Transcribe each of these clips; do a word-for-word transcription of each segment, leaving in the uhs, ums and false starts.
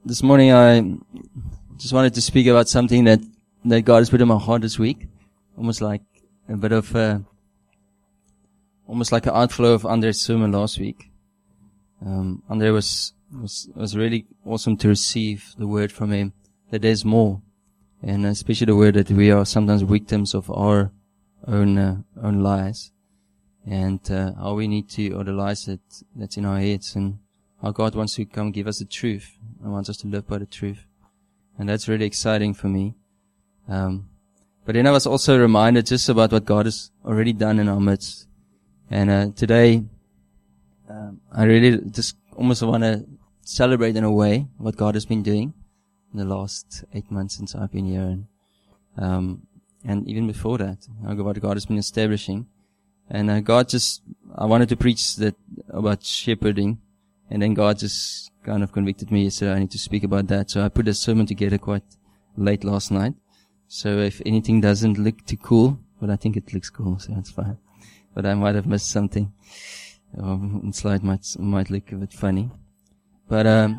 this morning I just wanted to speak about something that, that God has put in my heart this week. Almost like a bit of a, almost like an outflow of Andre's sermon last week. Um, Andre was, was, was really awesome to receive the word from him that there's more. And especially the word that we are sometimes victims of our own, uh, own lies. And, uh, how we need to, or the lies that, that's in our heads, and how God wants to come give us the truth and wants us to live by the truth. And that's really exciting for me. Um, but then I was also reminded just about what God has already done in our midst. And, uh, today, um, I really just almost want to celebrate in a way what God has been doing in the last eight months since I've been here. And, um, and even before that, what God has been establishing. And, uh, God just, I wanted to preach that about shepherding. And then God just kind of convicted me yesterday. I need to speak about that. So I put a sermon together quite late last night. So if anything doesn't look too cool, but I think it looks cool, so it's fine. But I might have missed something. Um, the slide might, might look a bit funny. But, um,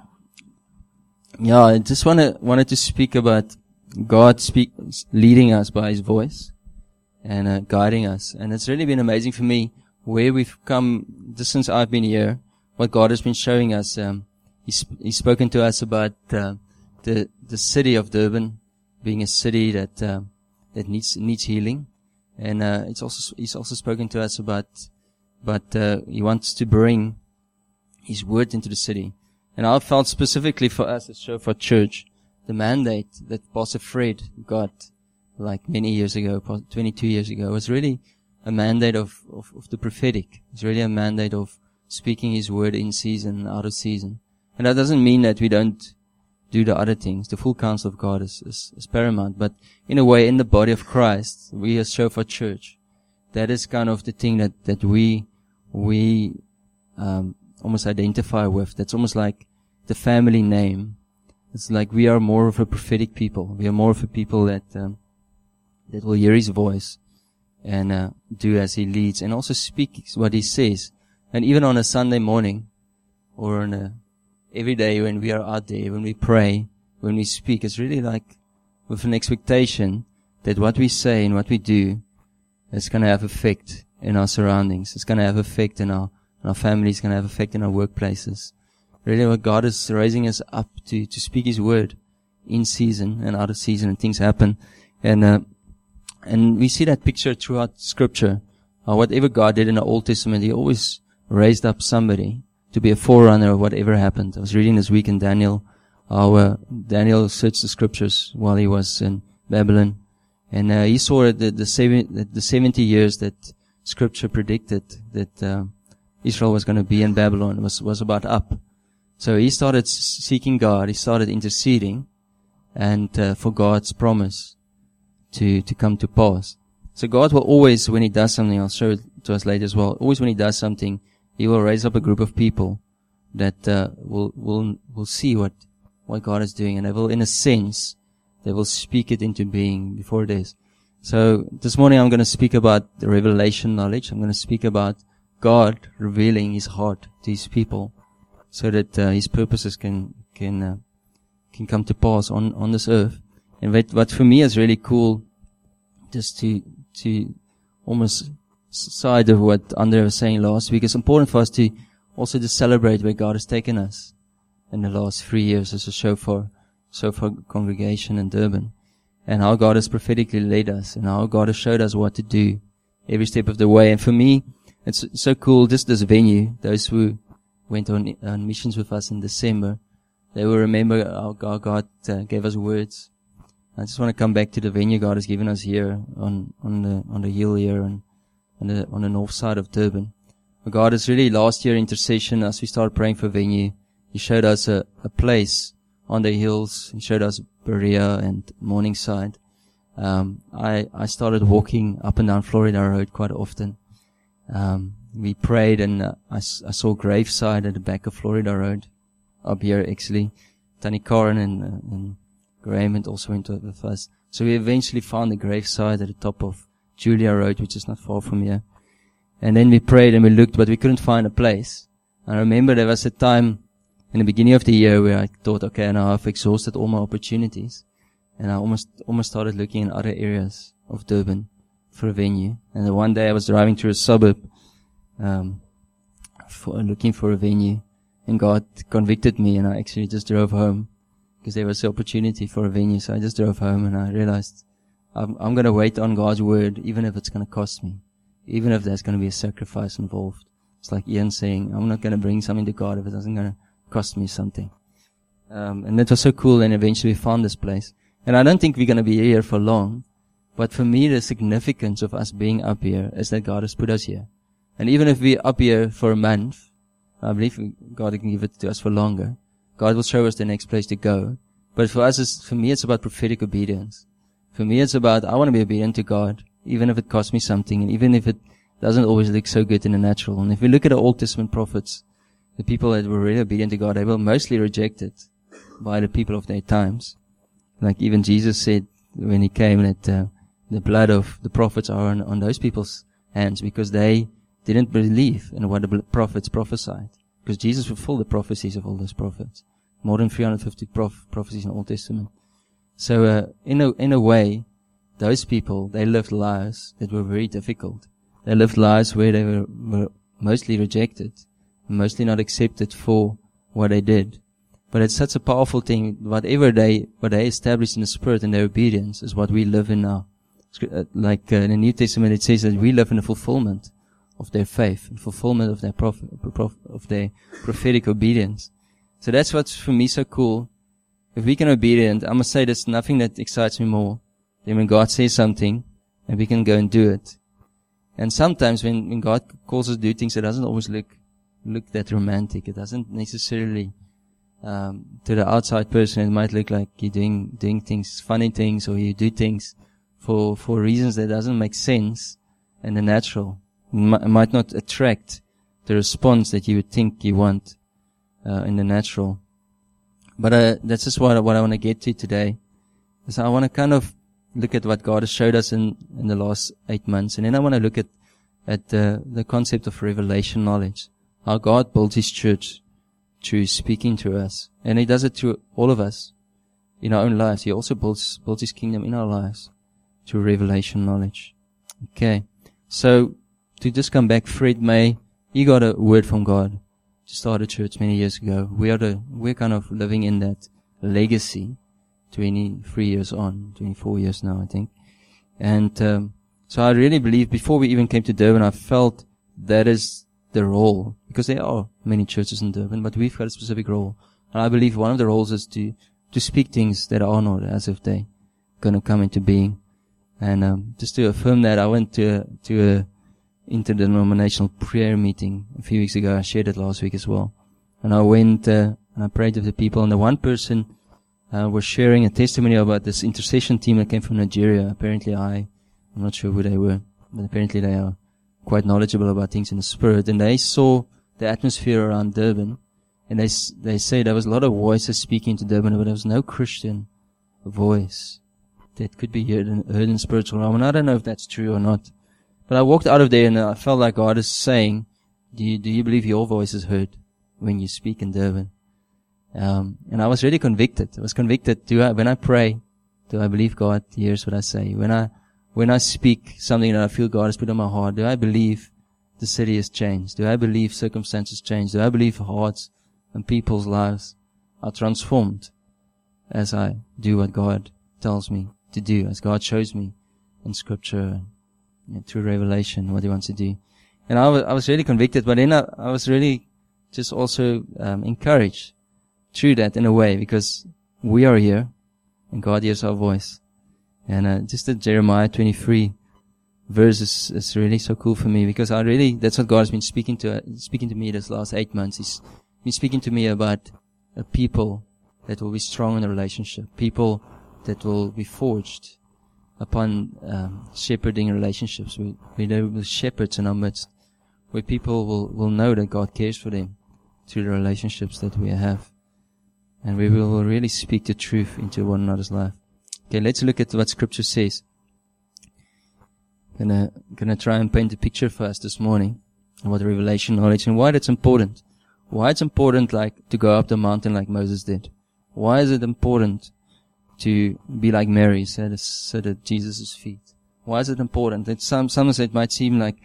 yeah, I just wanna, wanted to speak about God speak, leading us by His voice and, uh, guiding us. And it's really been amazing for me where we've come just since I've been here, what God has been showing us. Um, he's, he's spoken to us about, uh, the, the city of Durban being a city that, uh, that needs, needs healing. And, uh, it's also, he's also spoken to us about, but, uh, He wants to bring His word into the city. And I felt specifically for us as Shofar Church, the mandate that Pastor Fred got like many years ago, twenty-two years ago, was really a mandate of, of, of the prophetic. It's really a mandate of speaking His word in season and out of season. And that doesn't mean that we don't do the other things. The full counsel of God is, is, is paramount. But in a way, in the body of Christ, we as Shofar Church, that is kind of the thing that, that we, we, um, almost identify with. That's almost like the family name. It's like we are more of a prophetic people. We are more of a people that, um, that will hear His voice and, uh, do as He leads and also speak what He says. And even on a Sunday morning or on a, every day when we are out there, when we pray, when we speak, it's really like with an expectation that what we say and what we do is going to have effect in our surroundings. It's going to have effect in our, in our families, it's going to have effect in our workplaces. Really what God is raising us up to, to speak His word in season and out of season, and things happen. And, uh, and we see that picture throughout Scripture. Uh, whatever God did in the Old Testament, He always raised up somebody to be a forerunner of whatever happened. I was reading this week in Daniel, how uh, Daniel searched the Scriptures while he was in Babylon. And uh, he saw the, the, seven, the, the seventy years that Scripture predicted that uh, Israel was going to be in Babylon was, was about up. So he started seeking God, he started interceding, and uh, for God's promise to, to come to pass. So God will always, when He does something, I'll show it to us later as well, always when He does something, He will raise up a group of people that uh, will will will see what what God is doing, and they will, in a sense, they will speak it into being before it is. So this morning I'm going to speak about the revelation knowledge. I'm going to speak about God revealing His heart to His people, so that uh, His purposes can can uh, can come to pass on on this earth. And what, what for me is really cool, just to to almost side of what Andre was saying last week, it's important for us to also to celebrate where God has taken us in the last three years as a Shofar, Shofar congregation in Durban, and how God has prophetically led us, and how God has showed us what to do every step of the way. And for me, it's so cool, just this venue, those who went on, on missions with us in December, they will remember how God, God uh, gave us words. I just want to come back to the venue God has given us here on, on the, on the hill here and on the, on the north side of Durban. But God has really, last year intercession, as we started praying for venue, He showed us a, a place on the hills. He showed us Berea and Morningside. Um, I, I started walking up and down Florida Road quite often. Um, we prayed, and uh, I, I saw Graveside at the back of Florida Road, up here actually. Tanny Karen and, uh, and Graham had also went with us. So we eventually found the Graveside at the top of Julia Road, which is not far from here. And then we prayed and we looked, but we couldn't find a place. I remember there was a time in the beginning of the year where I thought, okay, now I've exhausted all my opportunities. And I almost, almost started looking in other areas of Durban for a venue. And then one day I was driving through a suburb, um, for, looking for a venue. And God convicted me, and I actually just drove home because there was the opportunity for a venue. So I just drove home, and I realized I'm, I'm going to wait on God's word, even if it's going to cost me, even if there's going to be a sacrifice involved. It's like Ian saying, I'm not going to bring something to God if it doesn't going to cost me something. Um, and it was so cool, and eventually we found this place. And I don't think we're going to be here for long, but for me the significance of us being up here is that God has put us here. And even if we're up here for a month, I believe God can give it to us for longer. God will show us the next place to go. But for us, it's, for me, it's about prophetic obedience. For me, it's about, I want to be obedient to God, even if it costs me something, and even if it doesn't always look so good in the natural. And if we look at the Old Testament prophets, the people that were really obedient to God, they were mostly rejected by the people of their times. Like even Jesus said when he came that uh, the blood of the prophets are on, on those people's hands because they didn't believe in what the prophets prophesied. Because Jesus fulfilled the prophecies of all those prophets. More than three hundred fifty prof- prophecies in the Old Testament. So, uh, in a, in a way, those people, they lived lives that were very difficult. They lived lives where they were, were mostly rejected, mostly not accepted for what they did. But it's such a powerful thing. Whatever they, what they established in the Spirit and their obedience is what we live in now. Like uh, in the New Testament, it says that we live in the fulfillment of their faith, and fulfillment of their prof- prof- of their prophetic obedience. So that's what's for me so cool. If we can be obedient, I must say there's nothing that excites me more than when God says something and we can go and do it. And sometimes when, when God calls us to do things, it doesn't always look look that romantic. It doesn't necessarily, um, to the outside person, it might look like you're doing doing things, funny things, or you do things for for reasons that doesn't make sense in the natural. It might not attract the response that you would think you want uh, in the natural. But uh, that's just what, what I want to get to today. So I want to kind of look at what God has showed us in, in the last eight months. And then I want to look at at uh, the concept of revelation knowledge. How God builds His church through speaking to us. And He does it through all of us in our own lives. He also builds, builds His kingdom in our lives through revelation knowledge. Okay. So, to just come back, Fred May, he got a word from God to start a church many years ago. We are the, we're kind of living in that legacy, twenty-three years on, twenty-four years now, I think. And, um, so I really believe before we even came to Durban, I felt that is the role, because there are many churches in Durban, but we've got a specific role. And I believe one of the roles is to, to speak things that are not as if they're gonna come into being. And, um, just to affirm that, I went to, to a, interdenominational prayer meeting a few weeks ago. I shared it last week as well. And I went, uh, and I prayed with the people, and the one person, uh, was sharing a testimony about this intercession team that came from Nigeria. Apparently I, I'm not sure who they were, but apparently they are quite knowledgeable about things in the Spirit. And they saw the atmosphere around Durban, and they, they say there was a lot of voices speaking to Durban, but there was no Christian voice that could be heard in, heard in spiritual realm. And I don't know if that's true or not. But I walked out of there and I felt like God is saying, do you, do you believe your voice is heard when you speak in Durban? Um, and I was really convicted. I was convicted. Do I, when I pray, do I believe God hears what I say? When I, when I speak something that I feel God has put on my heart, do I believe the city has changed? Do I believe circumstances change? Do I believe hearts and people's lives are transformed as I do what God tells me to do, as God shows me in Scripture? Yeah, through revelation, what He wants to do. And I was, I was really convicted, but then I, I was really just also um, encouraged through that in a way, because we are here, and God hears our voice. And uh, just the Jeremiah twenty-three verse is, is really so cool for me, because I really, that's what God has been speaking to, uh, speaking to me this last eight months. He's been speaking to me about a people that will be strong in a relationship, people that will be forged upon um, shepherding relationships. We, we know with shepherds in our midst, where people will, will know that God cares for them through the relationships that we have. And we will really speak the truth into one another's life. Okay, let's look at what Scripture says. I'm gonna, gonna try and paint a picture for us this morning of what revelation knowledge and why that's important. Why it's important, like, to go up the mountain like Moses did. Why is it important to be like Mary, sit at, sit at Jesus' feet? Why is it important? It's some, sometimes it might seem like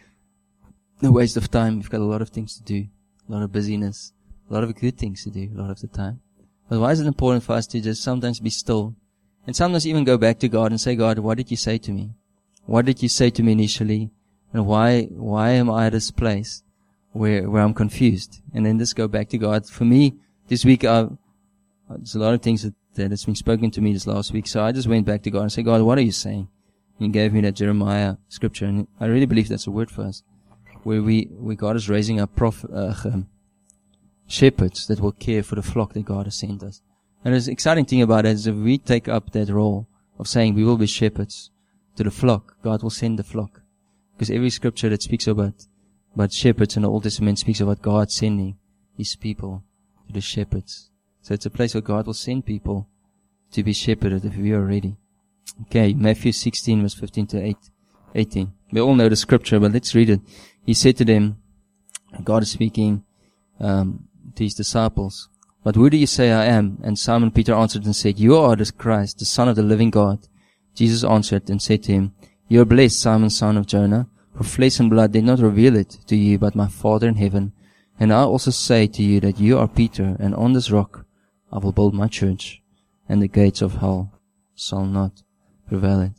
a waste of time. We've got a lot of things to do, a lot of busyness, a lot of good things to do a lot of the time. But why is it important for us to just sometimes be still? And sometimes even go back to God and say, God, what did you say to me? What did you say to me initially? And why, why am I at this place where, where I'm confused? And then just go back to God. For me, this week, I, there's a lot of things that, that has been spoken to me this last week. So I just went back to God and said, God, what are you saying? And He gave me that Jeremiah scripture. And I really believe that's a word for us. Where we, where God is raising up prof, uh, um, shepherds that will care for the flock that God has sent us. And the exciting thing about it is if we take up that role of saying we will be shepherds to the flock, God will send the flock. Because every scripture that speaks about, about shepherds in the Old Testament speaks about God sending His people to the shepherds. So it's a place where God will send people to be shepherded if we are ready. Okay, Matthew sixteen verse fifteen to eighteen. We all know the scripture, but let's read it. He said to them, God is speaking um, to His disciples, but who do you say I am? And Simon Peter answered and said, You are the Christ, the Son of the living God. Jesus answered and said to him, You are blessed, Simon, son of Jonah, for flesh and blood did not reveal it to you, but my Father in heaven. And I also say to you that you are Peter, and on this rock I will build my church, and the gates of hell shall not prevail it.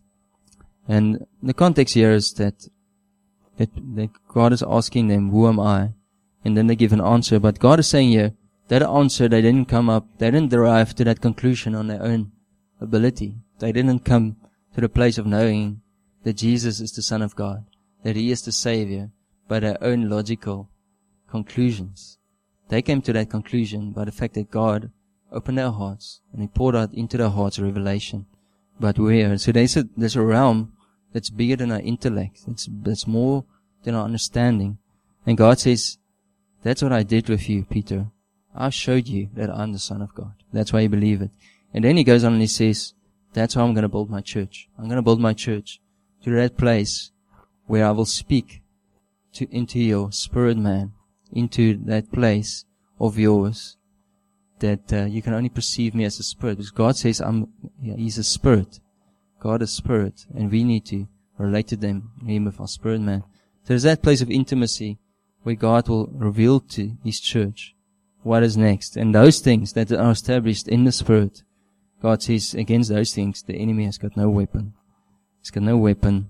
And the context here is that, that, that God is asking them, who am I? And then they give an answer. But God is saying here, that answer, they didn't come up, they didn't derive to that conclusion on their own ability. They didn't come to the place of knowing that Jesus is the Son of God, that He is the Savior, by their own logical conclusions. They came to that conclusion by the fact that God opened their hearts and He poured out into their hearts a revelation. But where? So there's a, there's a realm that's bigger than our intellect. It's, that's more than our understanding. And God says, that's what I did with you, Peter. I showed you that I'm the Son of God. That's why you believe it. And then He goes on and He says, that's how I'm going to build my church. I'm going to build my church to that place where I will speak to, into your spirit man, into that place of yours that uh, you can only perceive me as a spirit. Because God says I'm, yeah, He's a spirit. God is spirit, and we need to relate to them, Him with our spirit man. So there's that place of intimacy where God will reveal to His church what is next. And those things that are established in the spirit, God says against those things, the enemy has got no weapon. He's got no weapon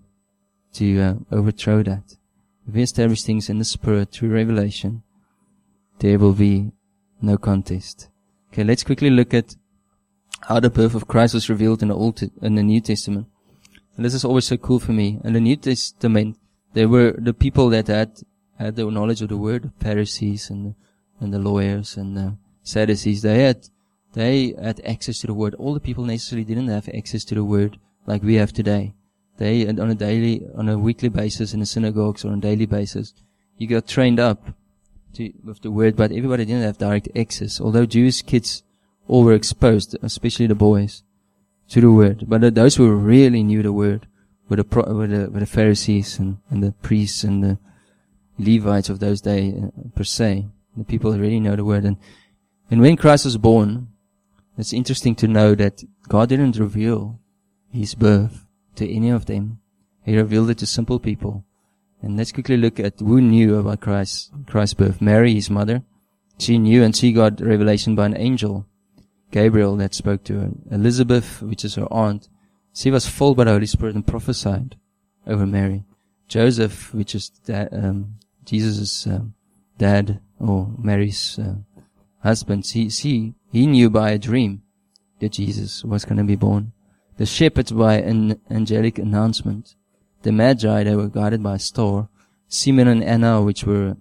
to uh, overthrow that. If we establish things in the Spirit through revelation, there will be no contest. Okay, let's quickly look at how the birth of Christ was revealed in the Old in the New Testament. And this is always so cool for me. In the New Testament, there were the people that had had the knowledge of the Word, the Pharisees and the, and the lawyers and the Sadducees. They had They had access to the Word. All the people necessarily didn't have access to the Word like we have today. They, on a daily, on a weekly basis in the synagogues or on a daily basis, you got trained up to, with the Word, but everybody didn't have direct access. Although Jewish kids all were exposed, especially the boys, to the Word. But those who really knew the Word were the, were the, were the Pharisees and, and the priests and the Levites of those days, uh, per se. The people who really know the Word. And, and when Christ was born, it's interesting to know that God didn't reveal His birth to any of them. He revealed it to simple people. And let's quickly look at who knew about Christ, Christ's birth. Mary, His mother. She knew, and she got revelation by an angel, Gabriel, that spoke to her. Elizabeth, which is her aunt, she was filled by the Holy Spirit and prophesied over Mary. Joseph, which is da- um, Jesus' uh, dad, or Mary's uh, husband, he, he, he knew by a dream that Jesus was going to be born. The shepherds by an angelic announcement. The Magi, they were guided by a star. Simeon and Anna, which were,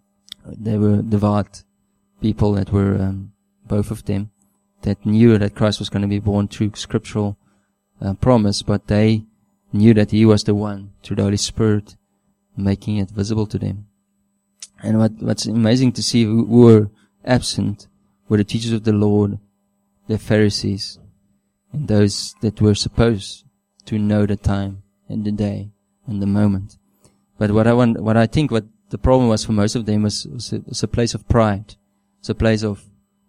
they were devout people that were, um, both of them, that knew that Christ was going to be born through scriptural uh, promise, but they knew that He was the one through the Holy Spirit, making it visible to them. And what, what's amazing to see who, who were absent were the teachers of the Lord, the Pharisees, and those that were supposed to know the time and the day and the moment. But what I want, what I think what the problem was for most of them was, was, a, was a place of pride. It's a place of,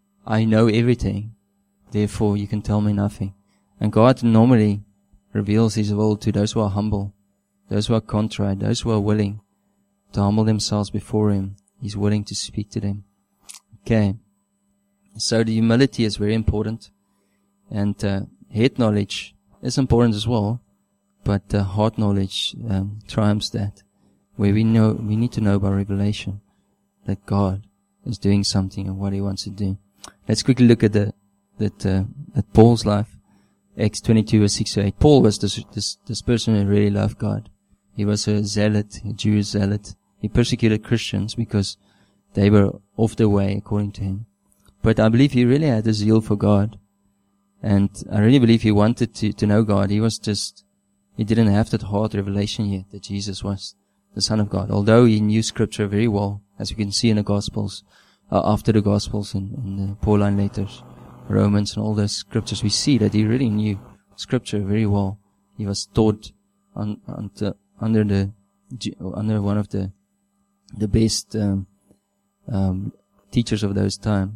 I know everything, therefore you can tell me nothing. And God normally reveals His will to those who are humble, those who are contrite, those who are willing to humble themselves before Him. He's willing to speak to them. Okay. So the humility is very important. And uh, head knowledge is important as well. But uh, heart knowledge um, triumphs that. Where we know, we need to know by revelation that God is doing something and what He wants to do. Let's quickly look at the, that, uh, at Paul's life. Acts twenty-two verse six to eight. Paul was this, this, this person who really loved God. He was a zealot, a Jewish zealot. He persecuted Christians because they were off the way according to him. But I believe he really had a zeal for God. And I really believe he wanted to, to know God. He was just, he didn't have that hard revelation yet that Jesus was the Son of God. Although he knew Scripture very well, as we can see in the Gospels, uh, after the Gospels and in, in the Pauline letters, Romans and all those scriptures, we see that he really knew Scripture very well. He was taught on, on the, under the, under one of the, the best, um, um, teachers of those time,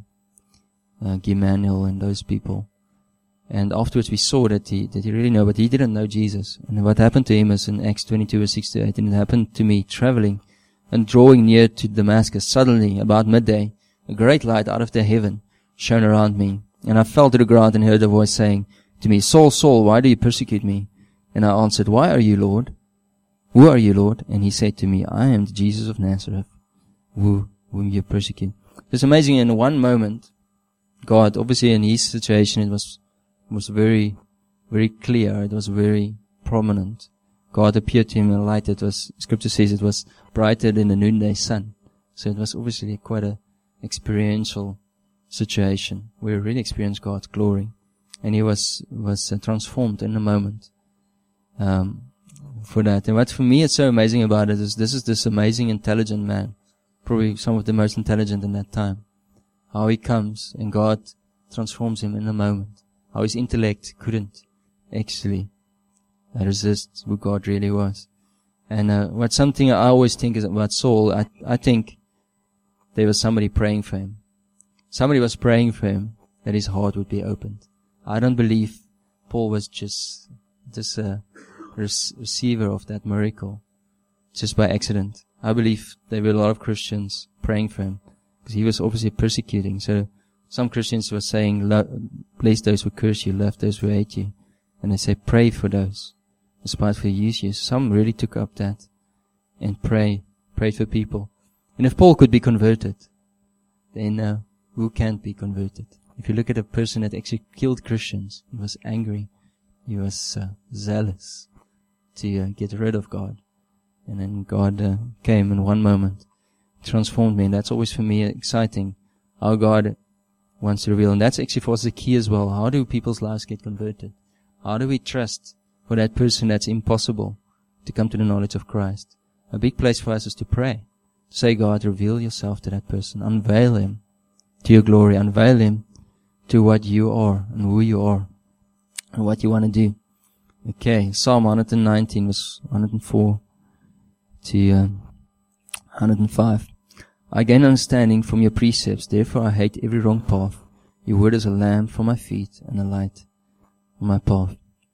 uh, Gamaliel and those people. And afterwards we saw that he, that he really knew, but he didn't know Jesus. And what happened to him is in Acts twenty-two verse six to eight, and it happened to me traveling and drawing near to Damascus. Suddenly, about midday, a great light out of the heaven shone around me. And I fell to the ground and heard a voice saying to me, Saul, Saul, why do you persecute me? And I answered, Why are you, Lord? Who are you, Lord? And he said to me, I am the Jesus of Nazareth, who, whom you persecute. It's amazing. In one moment, God, obviously in his situation, it was, was very, very clear. It was very prominent. God appeared to him in a light that was, Scripture says it was brighter than the noonday sun. So it was obviously quite a experiential situation where he really experienced God's glory. And he was, was uh, transformed in a moment, um, for that. And what for me is so amazing about it is this is this amazing, intelligent man, probably some of the most intelligent in that time. How he comes and God transforms him in a moment. How his intellect couldn't actually resist who God really was. And uh, what's something I always think is about Saul, I, I think there was somebody praying for him. Somebody was praying for him that his heart would be opened. I don't believe Paul was just, just a receiver of that miracle, just by accident. I believe there were a lot of Christians praying for him, because he was obviously persecuting. So some Christians were saying, bless those who curse you, love those who hate you. And they say, pray for those, despite who use you. Some really took up that and pray, prayed for people. And if Paul could be converted, then uh, who can't be converted? If you look at a person that actually killed Christians, he was angry, he was uh, zealous to uh, get rid of God. And then God uh, came in one moment, transformed me. And that's always for me exciting, how God wants to reveal. And that's actually for us the key as well. How do people's lives get converted? How do we trust for that person that's impossible to come to the knowledge of Christ? A big place for us is to pray. Say, God, reveal yourself to that person. Unveil him to your glory. Unveil him to what you are and who you are and what you want to do. Okay, Psalm one nineteen verse one oh four to um, one oh five. I gain understanding from your precepts, therefore I hate every wrong path. Your word is a lamp for my feet and a light on my path.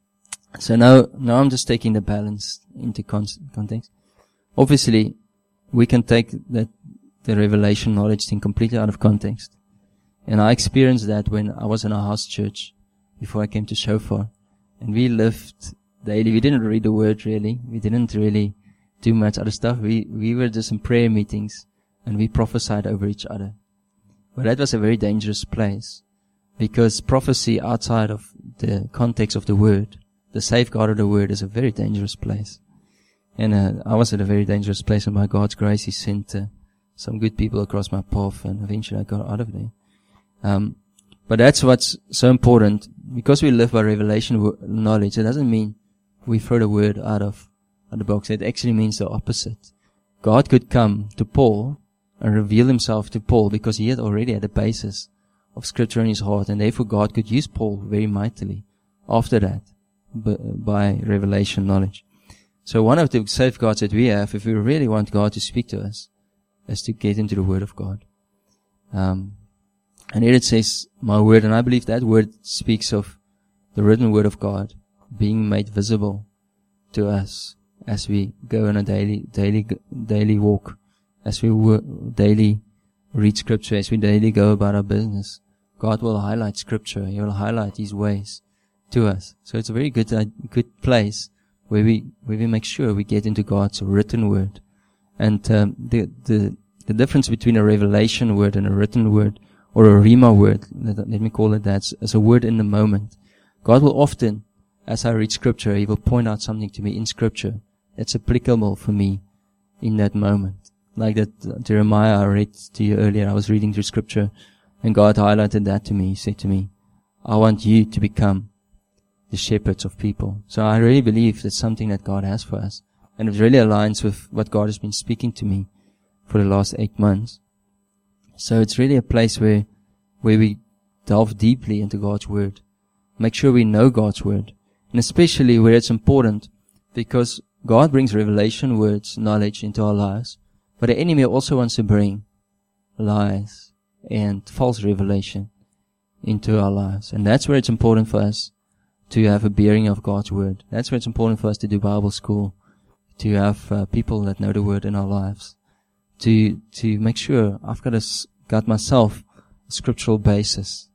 So now, now I'm just taking the balance into con- context. Obviously, we can take that, the revelation knowledge thing completely out of context. And I experienced that when I was in a house church before I came to Shofar. And we lived daily. We didn't read the word really. We didn't really do much other stuff. We, we were just in prayer meetings and we prophesied over each other. But that was a very dangerous place, because prophecy outside of the context of the word, the safeguard of the word, is a very dangerous place. And uh, I was at a very dangerous place, and by God's grace He sent uh, some good people across my path, and eventually I got out of there. Um, but that's what's so important. Because we live by revelation w- knowledge, it doesn't mean we throw the word out of, out of the box. It actually means the opposite. God could come to Paul and reveal Himself to Paul because he had already had a basis of Scripture in his heart, and therefore God could use Paul very mightily after that b- by revelation knowledge. So one of the safeguards that we have, if we really want God to speak to us, is to get into the Word of God. Um, And here it says, my word, and I believe that word speaks of the written word of God being made visible to us as we go on a daily, daily, daily walk, as we work, daily read scripture, as we daily go about our business. God will highlight scripture. He will highlight His ways to us. So it's a very good, uh, good place where we, where we make sure we get into God's written word. And, um, the, the, the difference between a revelation word and a written word, or a rhema word, let, let me call it that, as a word in the moment. God will often, as I read scripture, He will point out something to me in scripture that's applicable for me in that moment. Like that uh, Jeremiah I read to you earlier, I was reading through scripture, and God highlighted that to me. He said to me, I want you to become the shepherds of people. So I really believe that's something that God has for us. And it really aligns with what God has been speaking to me for the last eight months. So it's really a place where, where we delve deeply into God's word. Make sure we know God's word. And especially where it's important, because God brings revelation words, knowledge into our lives. But the enemy also wants to bring lies and false revelation into our lives. And that's where it's important for us to have a bearing of God's word. That's where it's important for us to do Bible school, to have uh, people that know the word in our lives, to to make sure I've got a, got myself a scriptural basis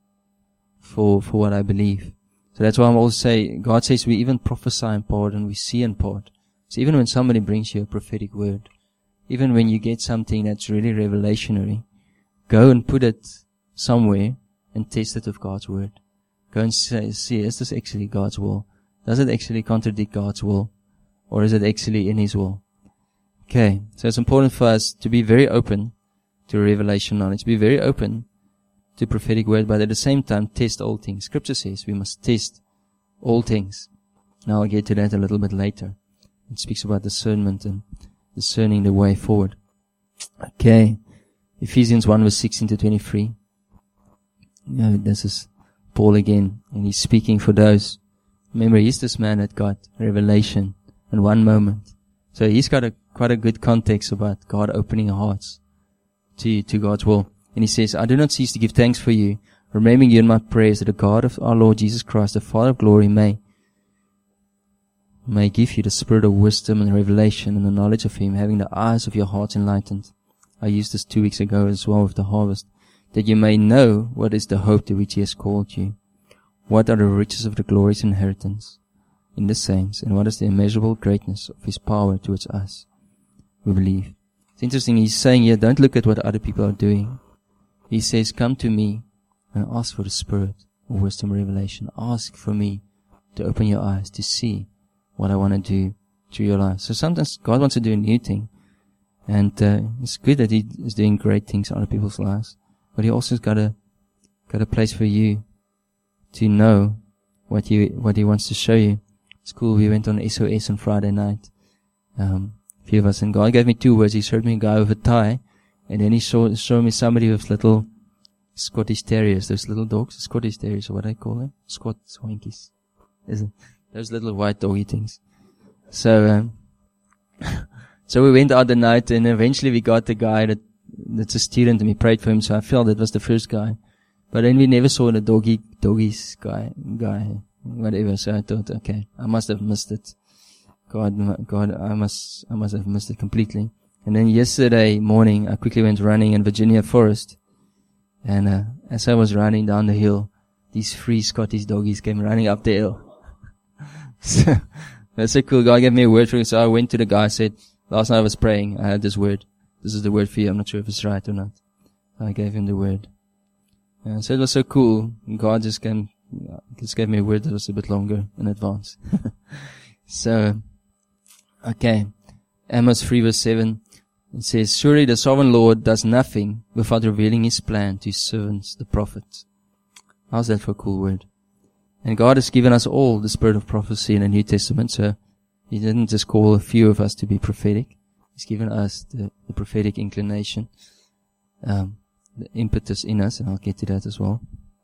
for for what I believe. So that's why I'm always say, God says we even prophesy in part and we see in part. So even when somebody brings you a prophetic word, even when you get something that's really revelationary, go and put it somewhere and test it with God's word. Go and say, see, is this actually God's will? Does it actually contradict God's will? Or is it actually in His will? Okay, so it's important for us to be very open to revelation knowledge, be very open to prophetic word, but at the same time test all things. Scripture says we must test all things. Now I'll get to that a little bit later. It speaks about discernment and discerning the way forward. Okay, Ephesians one verse sixteen to twenty-three. Yeah, this is Paul again, and he's speaking for those. Remember, he's this man that got revelation in one moment. So he's got a quite a good context about God opening our hearts to, to God's will. And he says, I do not cease to give thanks for you, remembering you in my prayers, that the God of our Lord Jesus Christ, the Father of glory, may, may give you the spirit of wisdom and revelation and the knowledge of Him, having the eyes of your hearts enlightened. I used this two weeks ago as well with the harvest, that you may know what is the hope to which He has called you, what are the riches of the glorious inheritance in the saints, and what is the immeasurable greatness of His power towards us who believe. It's interesting, he's saying here, don't look at what other people are doing. He says, come to me and ask for the spirit of wisdom and revelation. Ask for me to open your eyes to see what I want to do to your life. So sometimes God wants to do a new thing, and uh, it's good that He is doing great things in other people's lives, but He also has got a got a place for you to know what you what He wants to show you. It's cool. We went on S O S on Friday night, um, a few of us, and God gave me two words. He showed me a guy with a tie, and then He showed, showed me somebody with little Scottish terriers, those little dogs, Scottish terriers, or what I call them, Scots Wankies, is it? Those little white doggy things. So, um, so we went out the night, and eventually we got the guy that that's a student, and we prayed for him. So I felt it was the first guy, but then we never saw the doggy doggies guy guy. Whatever, so I thought, okay, I must have missed it. God, God, I must, I must have missed it completely. And then yesterday morning, I quickly went running in Virginia Forest. And, uh, as I was running down the hill, these three Scottish doggies came running up the hill. So, that's so cool. God gave me a word for it. So I went to the guy, said, last night I was praying, I had this word. This is the word for you. I'm not sure if it's right or not. So I gave him the word. And so it was so cool. God just came, just gave me a word that was a bit longer in advance. So, okay. Amos three verse seven. It says, surely the sovereign Lord does nothing without revealing His plan to His servants, the prophets. How's that for a cool word? And God has given us all the spirit of prophecy in the New Testament, so He didn't just call a few of us to be prophetic. He's given us the, the prophetic inclination, um, the impetus in us, and I'll get to that as well.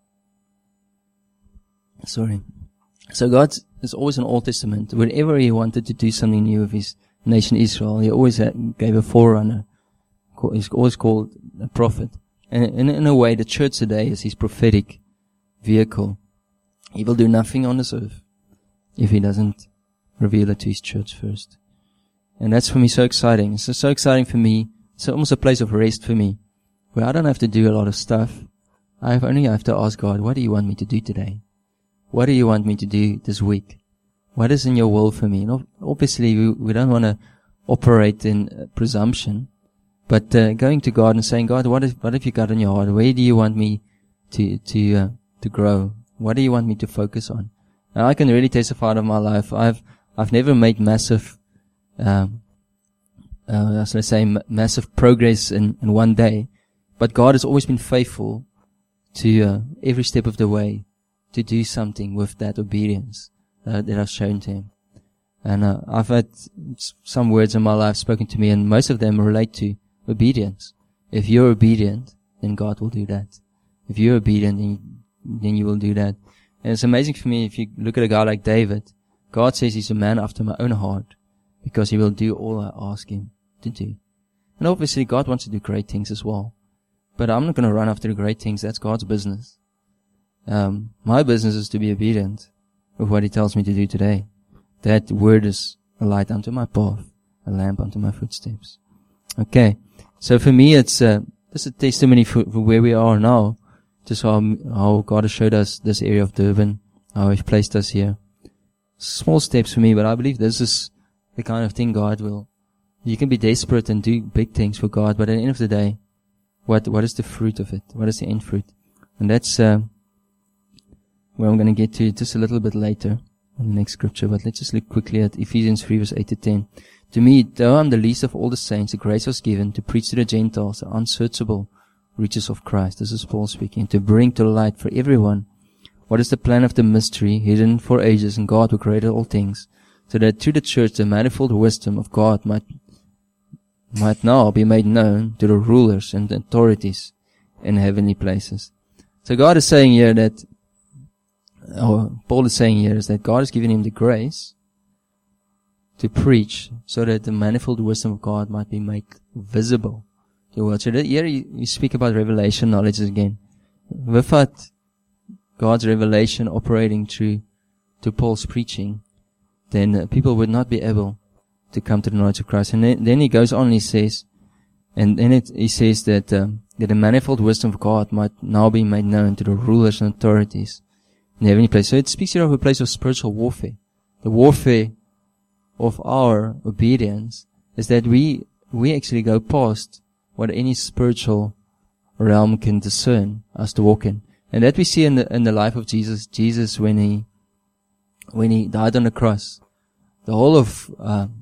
Sorry. So God is always in Old Testament. Whenever He wanted to do something new with His nation Israel, He always had, gave a forerunner. He's always called a prophet And in, in a way, the church today is his prophetic vehicle. He will do nothing on this earth if he doesn't reveal it to his church first. And that's for me so exciting. It's so exciting for me. It's almost a place of rest for me, where I don't have to do a lot of stuff. I have only have to ask God, what do you want me to do today? What do you want me to do this week? What is in your will for me? And obviously, we, we don't want to operate in uh, presumption, but uh, going to God and saying, God, what, is, what have you got in your heart? Where do you want me to to uh, to grow? What do you want me to focus on? Now, I can really testify of my life. I've I've never made massive, um, uh, as I say, m- massive progress in, in one day, but God has always been faithful to uh, every step of the way to do something with that obedience uh, that I've shown to Him. And uh, I've had some words in my life spoken to me, and most of them relate to obedience. If you're obedient, then God will do that. If you're obedient, then, then you will do that. And it's amazing for me, if you look at a guy like David, God says he's a man after my own heart, because he will do all I ask him to do. And obviously God wants to do great things as well. But I'm not going to run after the great things. That's God's business. Um, my business is to be obedient with what He tells me to do today. That word is a light unto my path, a lamp unto my footsteps. Okay. So for me, it's, uh, it's a testimony for, for where we are now. Just how, how God has showed us this area of Durban, how He's placed us here. Small steps for me, but I believe this is the kind of thing God will. You can be desperate and do big things for God, but at the end of the day, What, what is the fruit of it? What is the end fruit? And that's, uh, where I'm going to get to just a little bit later in the next scripture, but let's just look quickly at Ephesians three verse eight to ten. To me, though I'm the least of all the saints, the grace was given to preach to the Gentiles the unsearchable riches of Christ. This is Paul speaking. To bring to light for everyone what is the plan of the mystery hidden for ages in God who created all things, so that through the church the manifold wisdom of God might might now be made known to the rulers and the authorities in heavenly places. So God is saying here that, or Paul is saying here is that God has given him the grace to preach so that the manifold wisdom of God might be made visible to the world. So that here you, you speak about revelation knowledge again. Without God's revelation operating through to Paul's preaching, then uh, people would not be able to come to the knowledge of Christ. And then, then he goes on and he says, and then it, he says that, um, that the manifold wisdom of God might now be made known to the rulers and authorities in heavenly place. So it speaks here of a place of spiritual warfare. The warfare of our obedience is that we, we actually go past what any spiritual realm can discern us to walk in. And that we see in the, in the life of Jesus. Jesus, when he, when he died on the cross, the whole of, um,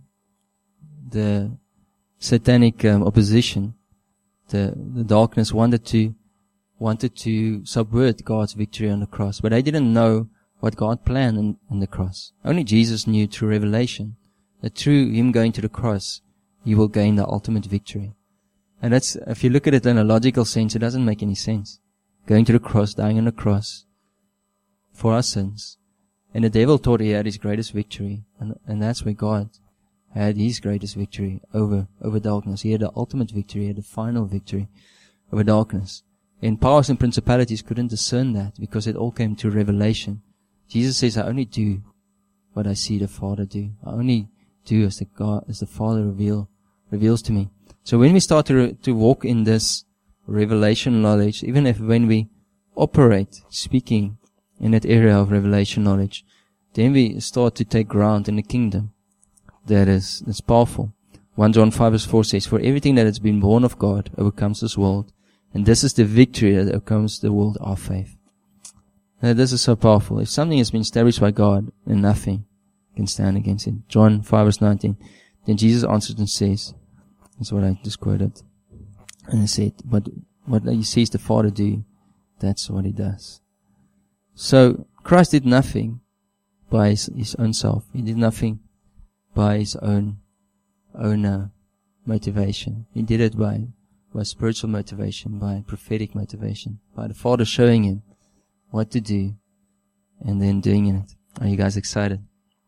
the satanic um, opposition, the the darkness wanted to wanted to subvert God's victory on the cross, but they didn't know what God planned in, in the cross. Only Jesus knew through revelation that through Him going to the cross, He will gain the ultimate victory. And that's, if you look at it in a logical sense, it doesn't make any sense. Going to the cross, dying on the cross for our sins, and the devil thought he had his greatest victory, and and that's where God had his greatest victory over, over darkness. He had the ultimate victory, he had the final victory over darkness. And powers and principalities couldn't discern that because it all came to revelation. Jesus says, I only do what I see the Father do. I only do as the God, as the Father reveal, reveals to me. So when we start to, re, to walk in this revelation knowledge, even if when we operate, speaking in that area of revelation knowledge, then we start to take ground in the kingdom. That is, that's powerful. First John five verse four says, for everything that has been born of God overcomes this world. And this is the victory that overcomes the world, our faith. Now, this is so powerful. If something has been established by God, then nothing can stand against it. John five verse nineteen. Then Jesus answered and says, that's what I just quoted. And he said, what, what he sees the Father do, that's what He does. So, Christ did nothing by his, his own self. He did nothing by his own, own, uh, motivation. He did it by, by spiritual motivation, by prophetic motivation, by the Father showing him what to do and then doing it. Are you guys excited?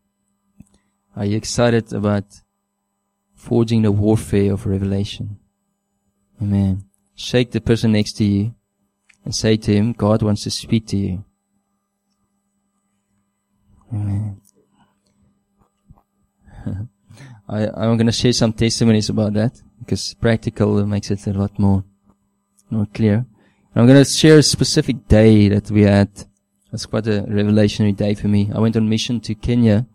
Are you excited about forging the warfare of revelation? Amen. shake the person next to you and say to him, God wants to speak to you. Amen. I, I'm going to share some testimonies about that, because practical makes it a lot more, more clear. And I'm going to share a specific day that we had. It's quite a revolutionary day for me. I went on mission to Kenya.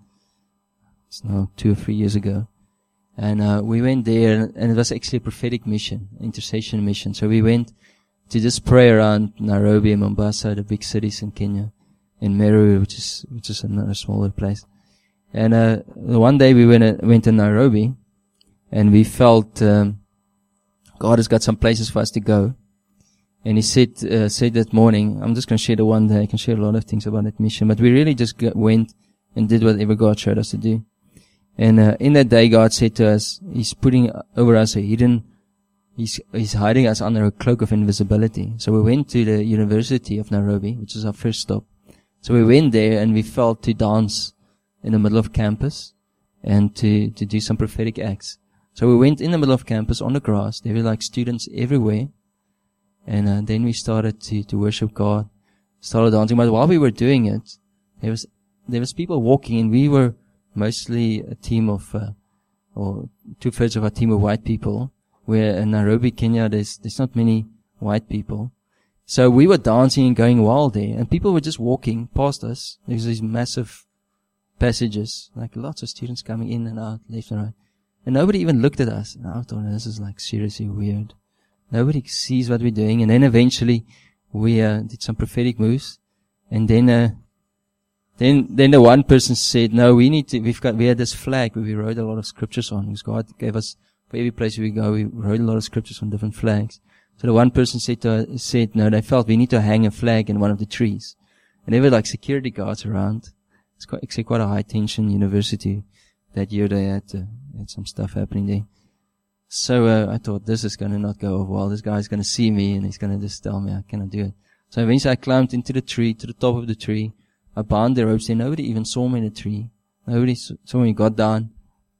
It's now two or three years ago. And uh, we went there, and, and it was actually a prophetic mission, intercession mission. So we went to just pray around Nairobi and Mombasa, the big cities in Kenya, and Meru, which is which is another smaller place. And uh one day we went uh, went to Nairobi, and we felt um, God has got some places for us to go. And He said uh, said that morning, I'm just going to share the one day. I can share a lot of things about that mission, but we really just got, went and did whatever God showed us to do. And uh, in that day, God said to us, He's putting over us a hidden, He's, He's hiding us under a cloak of invisibility. So we went to the University of Nairobi, which is our first stop. So we went there, and we felt to dance in the middle of campus and to, to do some prophetic acts. So we went in the middle of campus on the grass. There were like students everywhere. And uh, then we started to, to worship God, started dancing. But while we were doing it, there was, there was people walking, and we were mostly a team of, uh, or two-thirds of our team of white people, where in Nairobi, Kenya, there's, there's not many white people. So we were dancing and going wild there, and people were just walking past us. There's these massive passages, like lots of students coming in and out, left and right. And nobody even looked at us. And I thought, this is like seriously weird. Nobody sees what we're doing. And then eventually we, uh, did some prophetic moves. And then, uh, Then, then the one person said, no, we need to, we've got, we had this flag where we wrote a lot of scriptures on, because God gave us, for every place we go, we wrote a lot of scriptures on different flags. So the one person said to, said, no, they felt we need to hang a flag in one of the trees. And there were like security guards around. It's quite, actually quite a high tension university. That year they had, uh, had some stuff happening there. So, uh, I thought, this is gonna not go over well. This guy's gonna see me, and he's gonna just tell me I cannot do it. So eventually I climbed into the tree, to the top of the tree. I bound the ropes there. Nobody even saw me in the tree. Nobody saw me. Got down.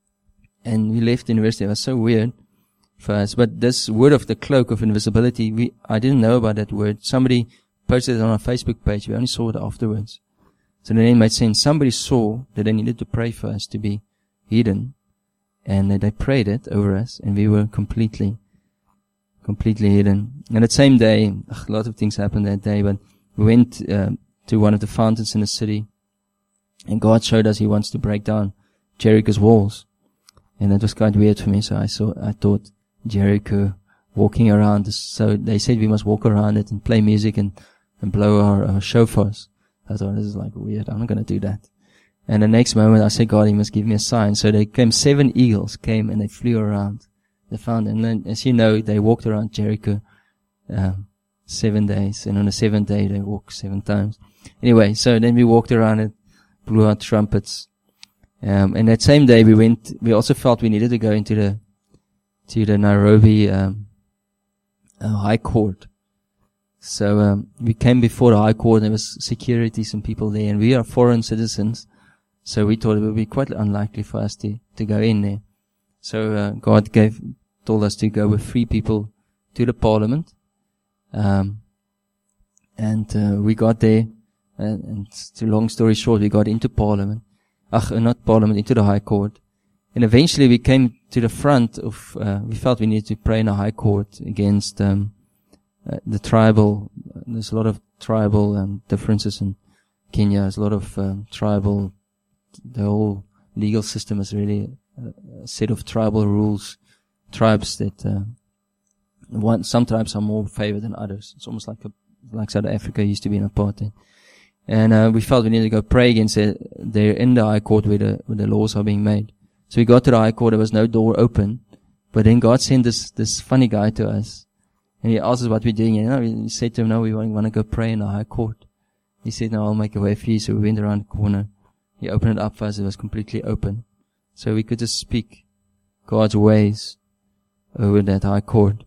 And we left the university. It was so weird for us. But this word of the cloak of invisibility, we, I didn't know about that word. Somebody posted it on our Facebook page. We only saw it afterwards. So then it made sense. Somebody saw that they needed to pray for us to be hidden. And they prayed it over us. And we were completely, completely hidden. And that same day, ugh, a lot of things happened that day, but we went, uh, to one of the fountains in the city, and God showed us He wants to break down Jericho's walls. And that was quite weird for me, so I saw, I thought Jericho walking around, so they said we must walk around it and play music and, and blow our, our shofars. I thought, this is like weird, I'm not gonna do that. And the next moment I said, God, He must give me a sign. So they came, seven eagles came and they flew around the fountain. And then, as you know, they walked around Jericho, um, seven days, and on the seventh day they walked seven times. Anyway, so then we walked around it, blew out trumpets. Um, and that same day we went, we also felt we needed to go into the, to the Nairobi, um, uh, High Court. So, um, we came before the High Court, and there was security, some people there, and we are foreign citizens. So we thought it would be quite unlikely for us to, to go in there. So, uh, God gave, told us to go with three people to the parliament. Um, and, uh, we got there. And, and to long story short, we got into Parliament. Ach, uh, not Parliament, into the High Court. And eventually we came to the front of, uh, we felt we needed to pray in the High Court against, um, uh, the tribal, uh, there's a lot of tribal, um, differences in Kenya. There's a lot of, um, tribal, the whole legal system is really a, a set of tribal rules, tribes that, uh, one, some tribes are more favored than others. It's almost like a, like South Africa used to be in apartheid. And, uh, we felt we needed to go pray against it. They're in the High Court where the, where the laws are being made. So we got to the High Court. There was no door open. But then God sent this, this funny guy to us. And He asked us what we're doing. And, you know, we said to him, no, we want, want to go pray in the High Court. He said, no, I'll make a way for you. So we went around the corner. He opened it up for us. It was completely open. So we could just speak God's ways over that High Court.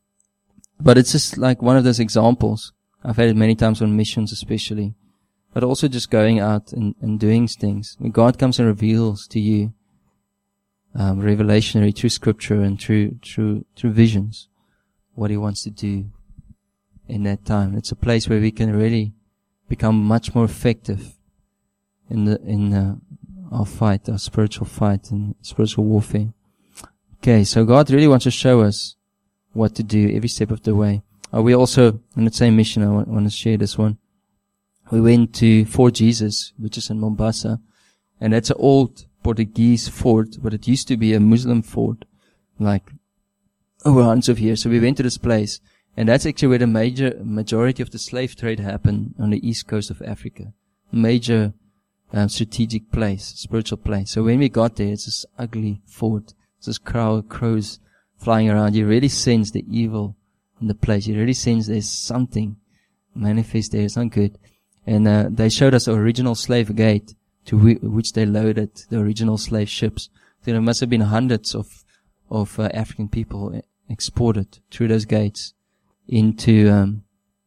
But it's just like one of those examples. I've had it many times on missions especially. But also just going out and, and doing things. When God comes and reveals to you, um, revelationary, through scripture and through, through, through visions, what He wants to do in that time. It's a place where we can really become much more effective in the in uh, our fight, our spiritual fight and spiritual warfare. Okay, so God really wants to show us what to do every step of the way. Uh, we also, in the same mission, I want, want to share this one. We went to Fort Jesus, which is in Mombasa, and that's an old Portuguese fort, but it used to be a Muslim fort, like over hundreds of years. So we went to this place, and that's actually where the major majority of the slave trade happened on the east coast of Africa. Major um, strategic place, spiritual place. So when we got there, it's this ugly fort. It's this crow, crows flying around. You really sense the evil in the place. You really sense there's something manifest there. It's not good. And uh, they showed us the original slave gate to w- which they loaded the original slave ships. So there must have been hundreds of of uh, African people exported through those gates into um,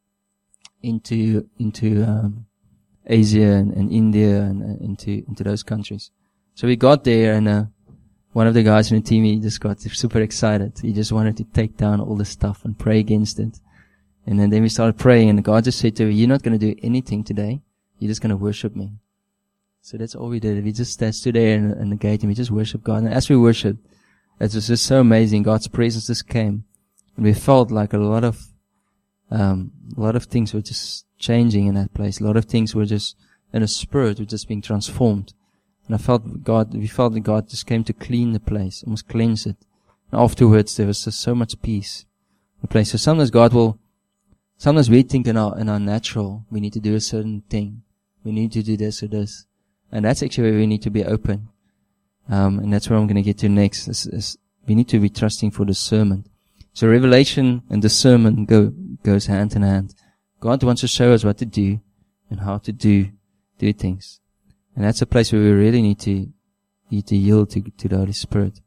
into into um, Asia and, and India and uh, into into those countries. So we got there, and uh, one of the guys in the team, he just got super excited. He just wanted to take down all the stuff and pray against it. And then, then we started praying, and God just said to me, "You're not going to do anything today. You're just going to worship me." So that's all we did. We just stood there in, in the gate and we just worshiped God. And as we worshiped, it was just so amazing. God's presence just came, and we felt like a lot of, um, a lot of things were just changing in that place. A lot of things were just in a spirit, were just being transformed. And I felt God, we felt that God just came to clean the place, almost cleanse it. And afterwards, there was just so much peace in the place. So sometimes God will, sometimes we think in our, in our natural, we need to do a certain thing. We need to do this or this. And that's actually where we need to be open. Um, and that's where I'm going to get to next. Is, is we need to be trusting for discernment. So revelation and discernment go, goes hand in hand. God wants to show us what to do and how to do, do things. And that's a place where we really need to, need to yield to, to the Holy Spirit.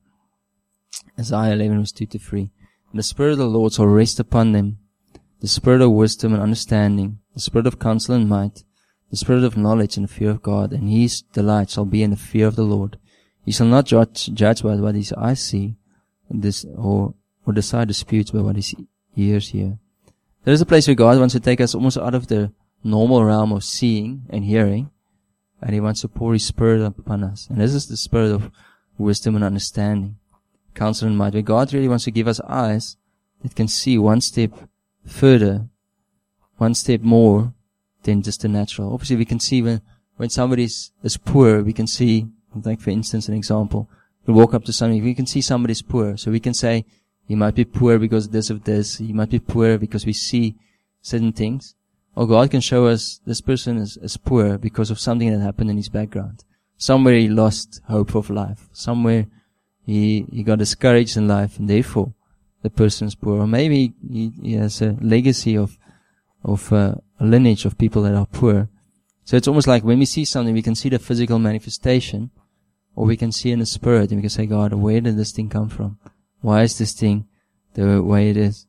Isaiah eleven verse two to three. And the Spirit of the Lord shall rest upon them, the Spirit of wisdom and understanding, the Spirit of counsel and might, the Spirit of knowledge and the fear of God, and his delight shall be in the fear of the Lord. He shall not judge, judge by what his eyes see, this, or, or decide disputes by what his ears hear. There is a place where God wants to take us almost out of the normal realm of seeing and hearing, and he wants to pour his Spirit upon us. And this is the Spirit of wisdom and understanding, counsel and might, where God really wants to give us eyes that can see one step further, one step more than just the natural. Obviously, we can see when, when somebody is, is poor, we can see, like for instance, an example, we walk up to somebody, we can see somebody's poor. So we can say, he might be poor because of this of this, he might be poor because we see certain things. Or God can show us this person is, is poor because of something that happened in his background. Somewhere he lost hope of life. Somewhere he, he got discouraged in life, and therefore the person is poor. Or maybe he, he has a legacy of, of, uh, a lineage of people that are poor. So it's almost like when we see something, we can see the physical manifestation, or we can see in the spirit, and we can say, God, where did this thing come from? Why is this thing the way it is?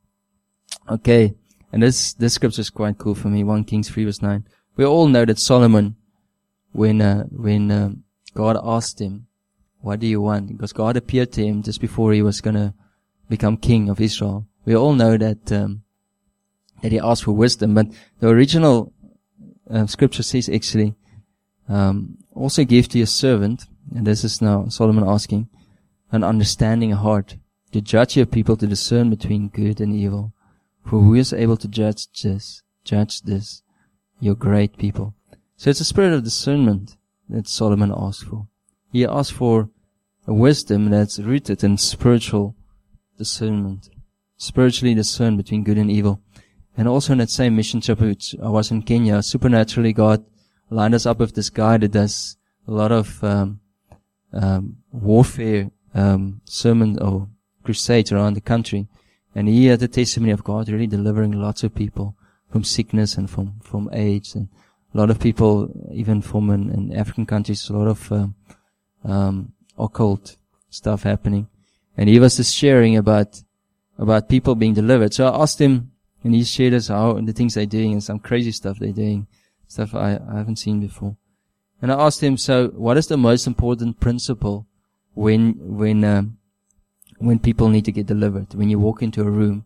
Okay. And this, this scripture is quite cool for me. First Kings three verse nine. We all know that Solomon, when, uh, when, um, God asked him, what do you want? Because God appeared to him just before he was gonna become king of Israel. We all know that, um, that he asked for wisdom, but the original, uh, scripture says actually, um, also give to your servant, and this is now Solomon asking, an understanding heart to judge your people, to discern between good and evil. For who is able to judge this, judge this, your great people? So it's a spirit of discernment that Solomon asked for. He asked for a wisdom that's rooted in spiritual discernment, spiritually discern between good and evil. And also in that same mission trip, which I was in Kenya, supernaturally God lined us up with this guy that does a lot of um, um, warfare um, sermon or crusades around the country. And he had the testimony of God really delivering lots of people from sickness and from, from AIDS, and a lot of people, even from in, in African countries, a lot of, um, um, occult stuff happening. And he was just sharing about, about people being delivered. So I asked him, and he shared us how, the things they're doing, and some crazy stuff they're doing, stuff I, I haven't seen before. And I asked him, so what is the most important principle when, when, um, when people need to get delivered? When you walk into a room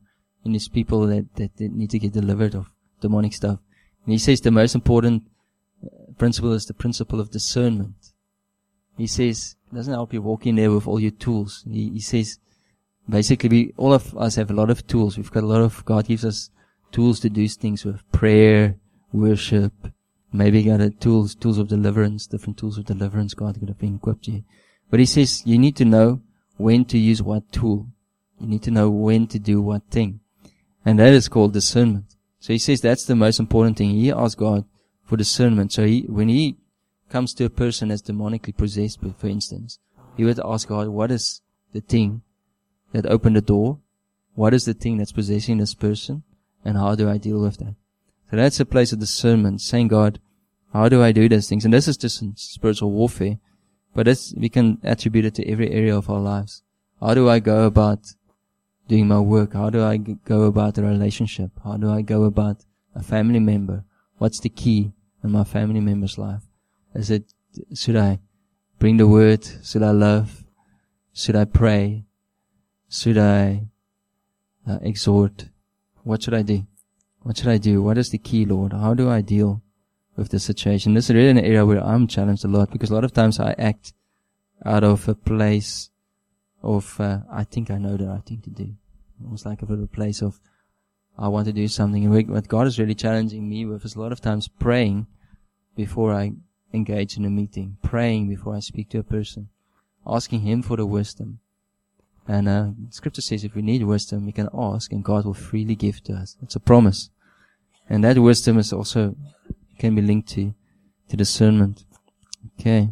in His people that, that, that need to get delivered of demonic stuff. And He says the most important principle is the principle of discernment. He says, it doesn't help you walk in there with all your tools. He, he says, basically, we, all of us have a lot of tools. We've got a lot of, God gives us tools to do things with. Prayer, worship, maybe got a tools, tools of deliverance, different tools of deliverance God could have been equipped you. But He says, you need to know when to use what tool. You need to know when to do what thing. And that is called discernment. So He says that's the most important thing. He asks God for discernment. So he, when He comes to a person that's demonically possessed, for instance, He would ask God, what is the thing that opened the door? What is the thing that's possessing this person? And how do I deal with that? So that's a place of discernment, saying, God, how do I do these things? And this is just spiritual warfare, but it's, we can attribute it to every area of our lives. How do I go about doing my work? How do I g- go about a relationship? How do I go about a family member? What's the key in my family member's life? Is it, should I bring the word? Should I love? Should I pray? Should I uh, exhort? What should I do? What should I do? What is the key, Lord? How do I deal with the situation? This is really an area where I'm challenged a lot, because a lot of times I act out of a place of, uh, I think I know the right thing to do. Almost like a little place of, I want to do something. And what God is really challenging me with is a lot of times praying before I engage in a meeting, praying before I speak to a person, asking Him for the wisdom. And uh, Scripture says if we need wisdom, we can ask, and God will freely give to us. It's a promise. And that wisdom is also, can be linked to, to discernment. Okay.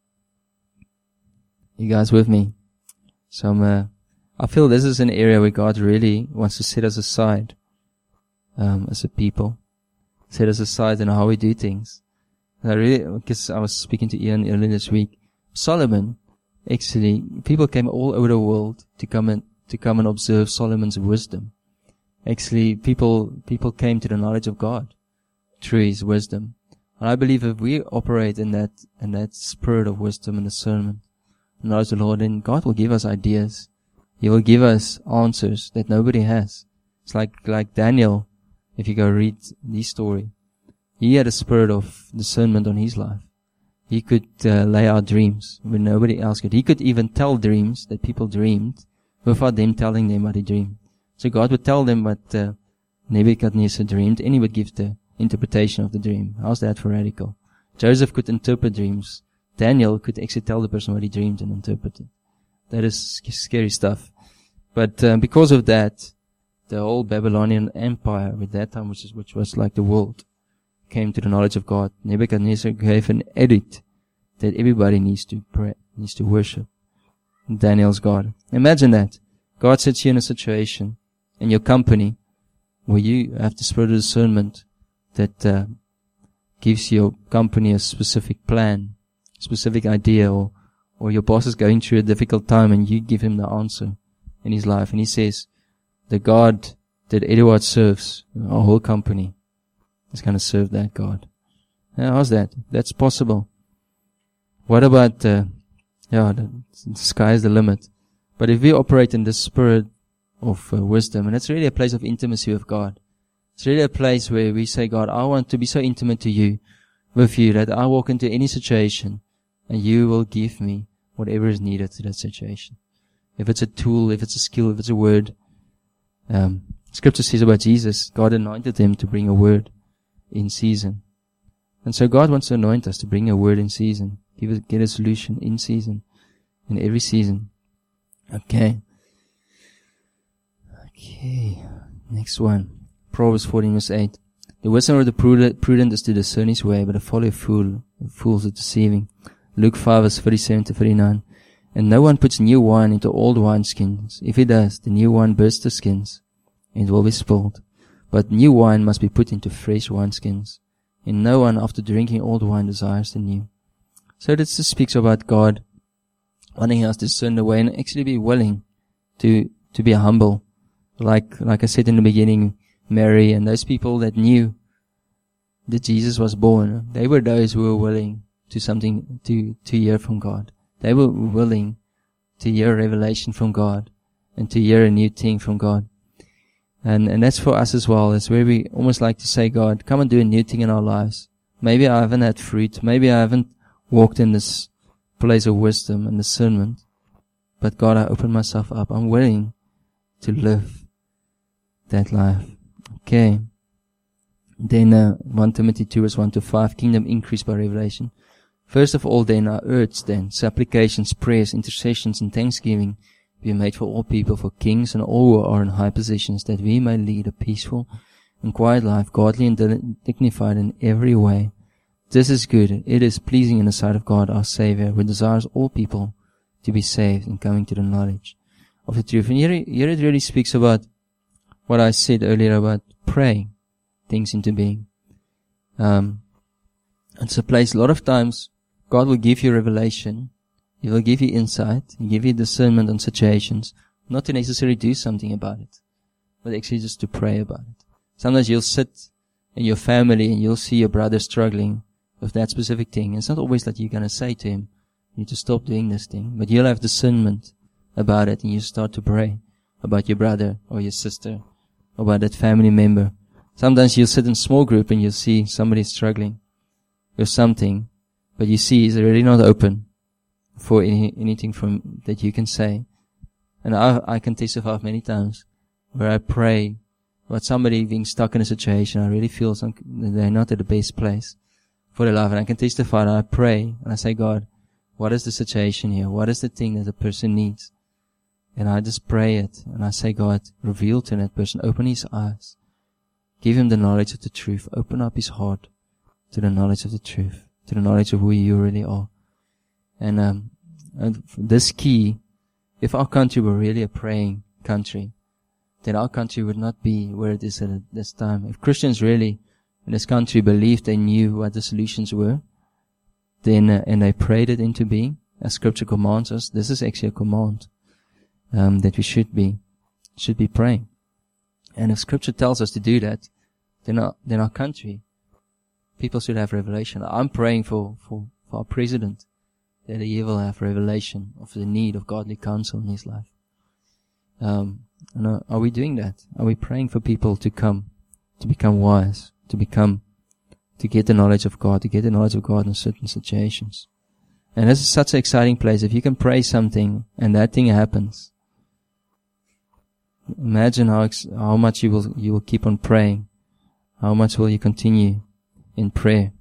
You guys with me? So I'm, uh, I feel this is an area where God really wants to set us aside, um, as a people. Set us aside in how we do things. And I really, because I was speaking to Ian earlier this week, Solomon, actually, people came all over the world to come and, to come and observe Solomon's wisdom. Actually, people, people came to the knowledge of God through His wisdom. And I believe if we operate in that, in that spirit of wisdom and discernment, knowledge the Lord, then God will give us ideas. He will give us answers that nobody has. It's like, like Daniel, if you go read his story. He had a spirit of discernment on his life. He could uh, lay out dreams when nobody else could. He could even tell dreams that people dreamed without them telling them what he dreamed. So God would tell them what uh, Nebuchadnezzar dreamed, and He would give the interpretation of the dream. How's that for radical? Joseph could interpret dreams. Daniel could actually tell the person what he dreamed and interpret it. That is scary stuff. But uh, because of that, the whole Babylonian Empire at that time, which is which was like the world, came to the knowledge of God. Nebuchadnezzar gave an edict that everybody needs to pray, needs to worship Daniel's God. Imagine that. God sets you in a situation, in your company, where you have the spirit of discernment that uh, gives your company a specific plan, specific idea, or or your boss is going through a difficult time and you give him the answer in his life. And he says, the God that Edward serves, our whole company, is going to serve that God. Yeah, how's that? That's possible. What about, uh, yeah, the, the sky is the limit. But if we operate in the spirit of uh, wisdom, and it's really a place of intimacy with God. It's really a place where we say, God, I want to be so intimate to you, with you, that I walk into any situation and you will give me whatever is needed to that situation. If it's a tool, if it's a skill, if it's a word. Um, Scripture says about Jesus, God anointed Him to bring a word in season. And so God wants to anoint us to bring a word in season. Give us, get a solution in season. In every season. Okay. Okay. Next one. Proverbs fourteen verse eight. The wisdom of the prudent, prudent is to discern his way, but the folly of fool, fools is deceiving. Luke five verse thirty-seven to thirty-nine. And no one puts new wine into old wineskins. If he does, the new wine bursts the skins, and it will be spilled. But new wine must be put into fresh wineskins. And no one, after drinking old wine, desires the new. So this just speaks about God wanting us to discern the way and actually be willing to, to be humble. Like, like I said in the beginning, Mary and those people that knew that Jesus was born, they were those who were willing to something, to, to hear from God. They were willing to hear a revelation from God and to hear a new thing from God. And, and that's for us as well. It's where we almost like to say, God, come and do a new thing in our lives. Maybe I haven't had fruit. Maybe I haven't walked in this place of wisdom and discernment. But God, I open myself up. I'm willing to live that life. Okay. Then, uh, First Timothy two verse one to five, kingdom increased by revelation. First of all, then, I urge then, supplications, prayers, intercessions, and thanksgiving be made for all people, for kings and all who are in high positions, that we may lead a peaceful and quiet life, godly and dignified in every way. This is good. It is pleasing in the sight of God, our Savior, who desires all people to be saved and coming to the knowledge of the truth. And here, here it really speaks about what I said earlier about praying things into being. Um, it's a place, a lot of times, God will give you revelation. He will give you insight. He will give you discernment on situations. Not to necessarily do something about it, but actually just to pray about it. Sometimes you'll sit in your family and you'll see your brother struggling with that specific thing. It's not always that you're going to say to him, you need to stop doing this thing. But you'll have discernment about it and you start to pray about your brother or your sister or about that family member. Sometimes you'll sit in a small group and you'll see somebody struggling with something, but you see he's really not open for any, anything from that you can say. And I, I can testify of many times where I pray about somebody being stuck in a situation. I really feel some, they're not at the best place for their life. And I can testify and I pray and I say, God, what is the situation here? What is the thing that the person needs? And I just pray it. And I say, God, reveal to that person, open his eyes. Give him the knowledge of the truth. Open up his heart to the knowledge of the truth, to the knowledge of who you really are. And, um, and this key, if our country were really a praying country, then our country would not be where it is at this time. If Christians really in this country believed they knew what the solutions were, then, uh, and they prayed it into being, as Scripture commands us, this is actually a command, um, that we should be, should be praying. And if Scripture tells us to do that, then our, then our country, people should have revelation. I'm praying for, for, for our president, that he will have revelation of the need of godly counsel in his life. Um, and are, are we doing that? Are we praying for people to come, to become wise, to become, to get the knowledge of God, to get the knowledge of God in certain situations? And this is such an exciting place. If you can pray something and that thing happens, imagine how ex- how much you will you will keep on praying. How much will you continue in prayer?